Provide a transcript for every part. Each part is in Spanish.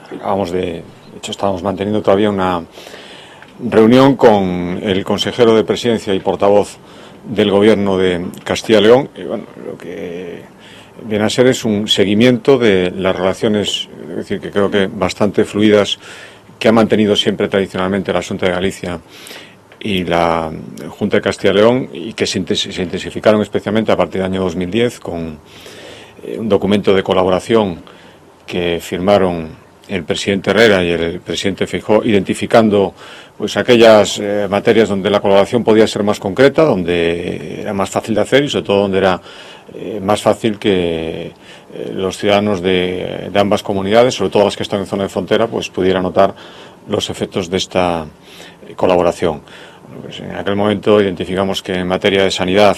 de hecho, estábamos manteniendo todavía una reunión con el consejero de Presidencia y portavoz del Gobierno de Castilla y León. Y bueno, lo que viene a ser es un seguimiento de las relaciones, es decir, que creo que bastante fluidas, que ha mantenido siempre tradicionalmente la Xunta de Galicia y la Junta de Castilla y León, y que se intensificaron especialmente a partir del año 2010 con un documento de colaboración que firmaron el presidente Herrera y el presidente Feijóo, identificando pues aquellas materias donde la colaboración podía ser más concreta, donde era más fácil de hacer y sobre todo donde era más fácil que los ciudadanos de ambas comunidades, sobre todo las que están en zona de frontera, pues pudieran notar los efectos de esta colaboración. Pues en aquel momento identificamos que en materia de sanidad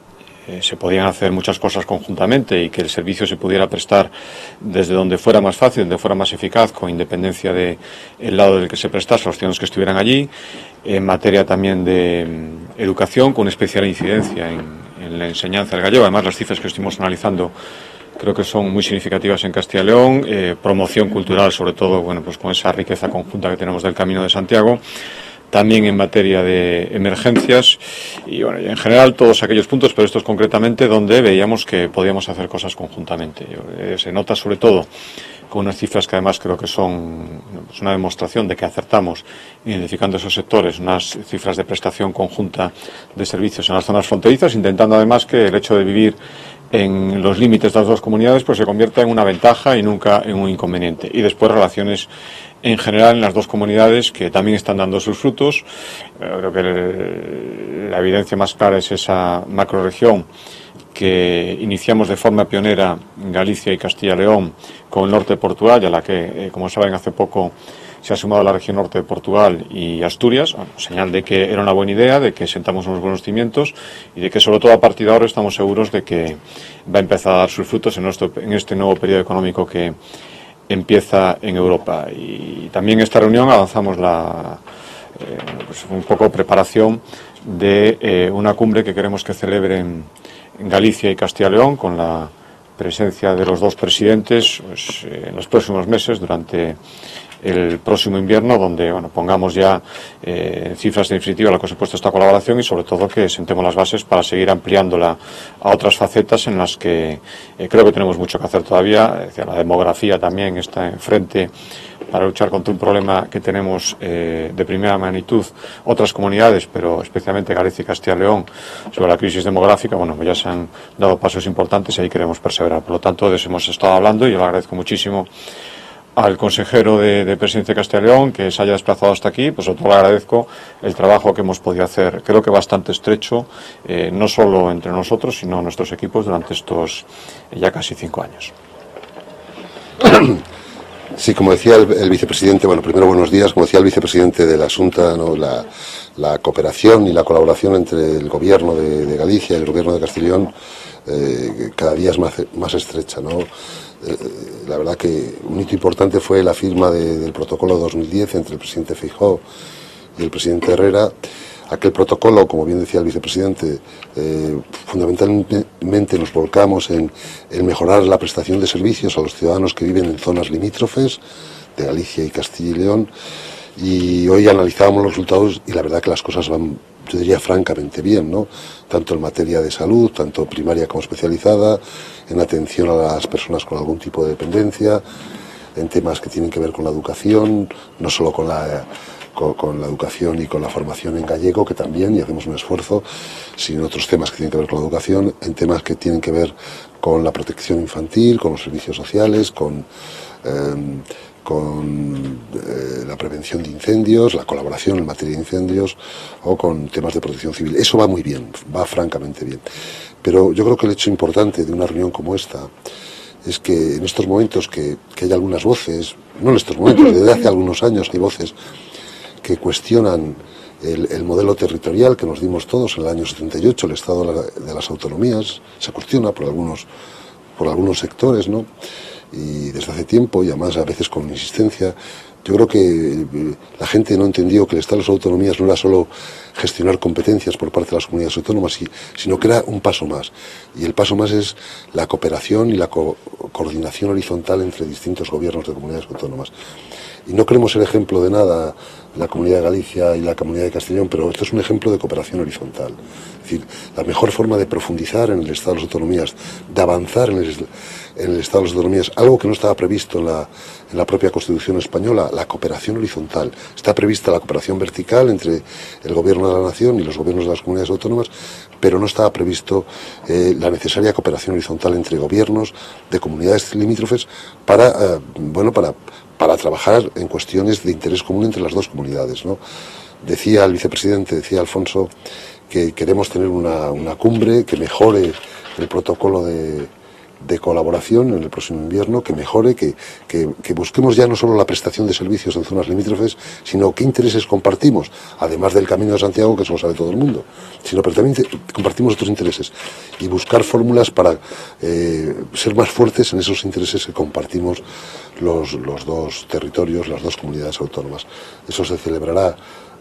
se podían hacer muchas cosas conjuntamente y que el servicio se pudiera prestar desde donde fuera más fácil, donde fuera más eficaz, con independencia del lado del que se prestase, los ciudadanos que estuvieran allí. En materia también de educación, con especial incidencia en la enseñanza del gallego. Además, las cifras que estuvimos analizando creo que son muy significativas en Castilla y León. Promoción cultural, sobre todo, bueno, pues con esa riqueza conjunta que tenemos del Camino de Santiago. También en materia de emergencias y, bueno, y en general todos aquellos puntos, pero estos concretamente donde veíamos que podíamos hacer cosas conjuntamente. Se nota sobre todo con unas cifras que además creo que son una demostración de que acertamos identificando esos sectores, unas cifras de prestación conjunta de servicios en las zonas fronterizas, intentando además que el hecho de vivir en los límites de las dos comunidades pues se convierta en una ventaja y nunca en un inconveniente. Y después relaciones en general en las dos comunidades que también están dando sus frutos. Creo que la evidencia más clara es esa macrorregión que iniciamos de forma pionera en Galicia y Castilla y León con el norte de Portugal, y a la que, como saben, hace poco se ha sumado la región norte de Portugal y Asturias, bueno, señal de que era una buena idea, de que sentamos unos buenos cimientos y de que sobre todo a partir de ahora estamos seguros de que va a empezar a dar sus frutos en este nuevo periodo económico que empieza en Europa. Y también en esta reunión avanzamos pues un poco preparación de una cumbre que queremos que celebre en Galicia y Castilla y León, con la presencia de los dos presidentes pues, en los próximos meses, durante el próximo invierno, donde bueno, pongamos ya cifras definitivas a lo que ha supuesto esta colaboración y sobre todo que sentemos las bases para seguir ampliándola a otras facetas en las que creo que tenemos mucho que hacer todavía. La demografía también está enfrente para luchar contra un problema que tenemos de primera magnitud otras comunidades, pero especialmente Galicia y Castilla y León, sobre la crisis demográfica. Bueno, pues ya se han dado pasos importantes y ahí queremos perseverar. Por lo tanto, de eso hemos estado hablando y yo le agradezco muchísimo al consejero de Presidencia de Castilla y León que se haya desplazado hasta aquí. Pues sobre todo le agradezco el trabajo que hemos podido hacer, creo que bastante estrecho, no solo entre nosotros, sino nuestros equipos durante estos ya casi 5 años. Sí, como decía el vicepresidente, bueno, primero buenos días, como decía el vicepresidente de la Xunta, ¿no? La cooperación y la colaboración entre el gobierno de Galicia y el gobierno de Castilla y León cada día es más estrecha, ¿no? La verdad que un hito importante fue la firma del protocolo 2010 entre el presidente Feijóo y el presidente Herrera. Aquel protocolo, como bien decía el vicepresidente, fundamentalmente nos volcamos en mejorar la prestación de servicios a los ciudadanos que viven en zonas limítrofes de Galicia y Castilla y León, y hoy analizábamos los resultados y la verdad que las cosas van, yo diría, francamente bien, ¿no? Tanto en materia de salud, tanto primaria como especializada, en atención a las personas con algún tipo de dependencia, en temas que tienen que ver con la educación, no solo con la educación y con la formación en gallego, que también, y hacemos un esfuerzo, sino otros temas que tienen que ver con la educación, en temas que tienen que ver con la protección infantil, con los servicios sociales, con la prevención de incendios, la colaboración en materia de incendios o con temas de protección civil. Eso va muy bien, va francamente bien. Pero yo creo que el hecho importante de una reunión como esta es que en estos momentos que hay algunas voces, no en estos momentos, desde hace algunos años hay voces que cuestionan el modelo territorial que nos dimos todos en el año 78, el Estado de las Autonomías, se cuestiona por algunos sectores, ¿no? Y desde hace tiempo, y además a veces con insistencia, Yo creo que la gente no entendió que el Estado de las Autonomías no era solo gestionar competencias por parte de las comunidades autónomas, sino que era un paso más. Y el paso más es la cooperación y la coordinación horizontal entre distintos gobiernos de comunidades autónomas. Y no queremos ser ejemplo de nada la Comunidad de Galicia y la Comunidad de Castellón, pero esto es un ejemplo de cooperación horizontal. Es decir, la mejor forma de profundizar en el Estado de las Autonomías, de avanzar en el Estado de las Autonomías, algo que no estaba previsto en la propia Constitución española, la cooperación horizontal. Está prevista la cooperación vertical entre el Gobierno de la Nación y los gobiernos de las comunidades autónomas, pero no estaba previsto la necesaria cooperación horizontal entre gobiernos de comunidades limítrofes para trabajar en cuestiones de interés común entre las dos comunidades, ¿no? Decía el vicepresidente, decía Alfonso, que queremos tener una cumbre que mejore el protocolo de colaboración en el próximo invierno, que mejore, que busquemos ya no solo la prestación de servicios en zonas limítrofes, sino qué intereses compartimos, además del Camino de Santiago, que eso lo sabe todo el mundo, pero también compartimos otros intereses y buscar fórmulas para ser más fuertes en esos intereses que compartimos los dos territorios, las dos comunidades autónomas. Eso se celebrará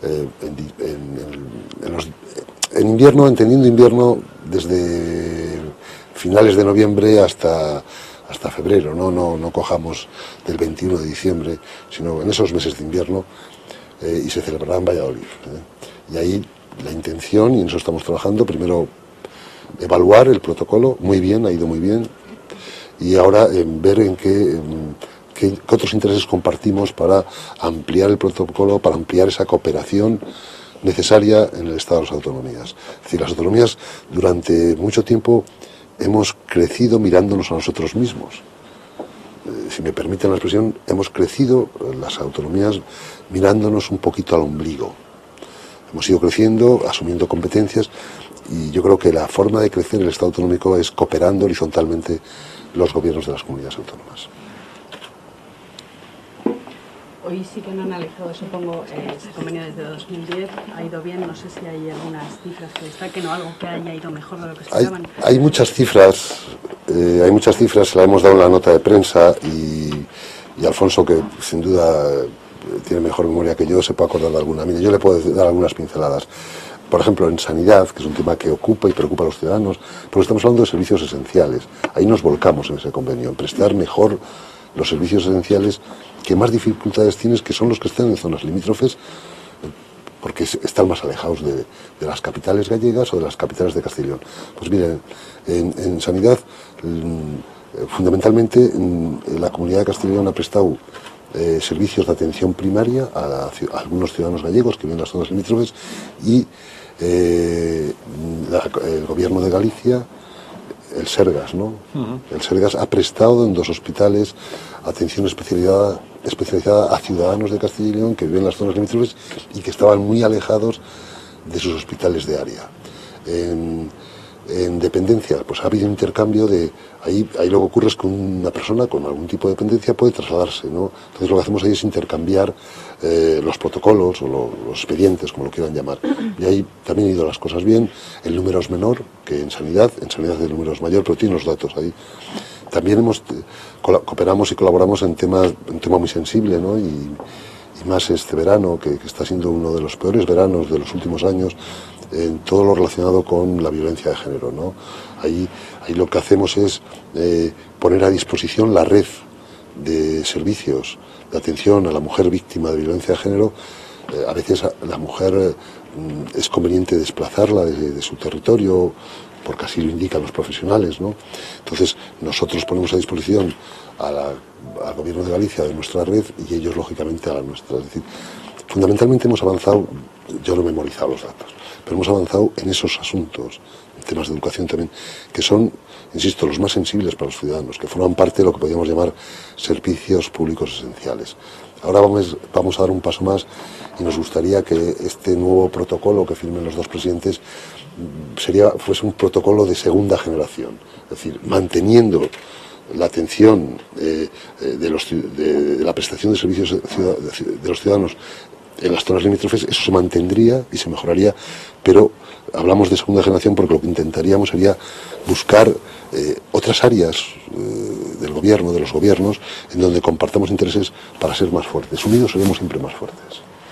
en invierno, entendiendo invierno desde finales de noviembre hasta febrero, no cojamos del 21 de diciembre, sino en esos meses de invierno, y se celebrará en Valladolid. Y ahí la intención, y en eso estamos trabajando, primero evaluar el protocolo, muy bien, ha ido muy bien, y ahora ver en qué otros intereses compartimos para ampliar el protocolo, para ampliar esa cooperación necesaria en el Estado de las Autonomías. Es decir, las autonomías durante mucho tiempo hemos crecido mirándonos a nosotros mismos. Si me permiten la expresión, hemos crecido las autonomías mirándonos un poquito al ombligo. Hemos ido creciendo, asumiendo competencias, y yo creo que la forma de crecer el Estado autonómico es cooperando horizontalmente los gobiernos de las comunidades autónomas. Hoy sí que han analizado, supongo, ese convenio desde 2010, ha ido bien, no sé si hay algunas cifras que destaquen o algo que haya ido mejor de lo que esperaban. Hay muchas cifras, se la hemos dado en la nota de prensa, y Alfonso, que sin duda tiene mejor memoria que yo, se puede acordar de alguna. Mire, yo le puedo dar algunas pinceladas. Por ejemplo, en sanidad, que es un tema que ocupa y preocupa a los ciudadanos, porque estamos hablando de servicios esenciales. Ahí nos volcamos en ese convenio, en prestar mejor los servicios esenciales que más dificultades tienes, que son los que están en zonas limítrofes, porque están más alejados de las capitales gallegas o de las capitales de Castellón. Pues miren, en sanidad, fundamentalmente, la Comunidad de Castellón ha prestado servicios de atención primaria a algunos ciudadanos gallegos que viven en las zonas limítrofes, y el Gobierno de Galicia, el Sergas, ¿no? El Sergas ha prestado en 2 hospitales atención especializada a ciudadanos de Castilla y León que viven en las zonas limítrofes y que estaban muy alejados de sus hospitales de área. En dependencia, pues ha habido intercambio de... Ahí lo que ocurre es que una persona con algún tipo de dependencia puede trasladarse, ¿no? Entonces lo que hacemos ahí es intercambiar los protocolos o los expedientes, como lo quieran llamar. Y ahí también han ido las cosas bien. El número es menor que en sanidad el número es mayor, pero tiene los datos ahí. También cooperamos y colaboramos en un tema muy sensible, ¿no? Y más este verano, que está siendo uno de los peores veranos de los últimos años, en todo lo relacionado con la violencia de género, ¿no? Ahí lo que hacemos es poner a disposición la red de servicios de atención a la mujer víctima de violencia de género. A veces la mujer es conveniente desplazarla de su territorio, porque así lo indican los profesionales, ¿no? Entonces nosotros ponemos a disposición al Gobierno de Galicia de nuestra red, y ellos lógicamente a la nuestra. Es decir, fundamentalmente hemos avanzado, yo no he memorizado los datos, pero hemos avanzado en esos asuntos, en temas de educación también, que son, insisto, los más sensibles para los ciudadanos, que forman parte de lo que podríamos llamar servicios públicos esenciales. Ahora vamos a dar un paso más, y nos gustaría que este nuevo protocolo que firmen los 2 presidentes fuese un protocolo de segunda generación, es decir, manteniendo la atención de la prestación de servicios de los ciudadanos en las zonas limítrofes eso se mantendría y se mejoraría, pero hablamos de segunda generación porque lo que intentaríamos sería buscar otras áreas del gobierno, de los gobiernos, en donde compartamos intereses para ser más fuertes. Unidos seremos siempre más fuertes.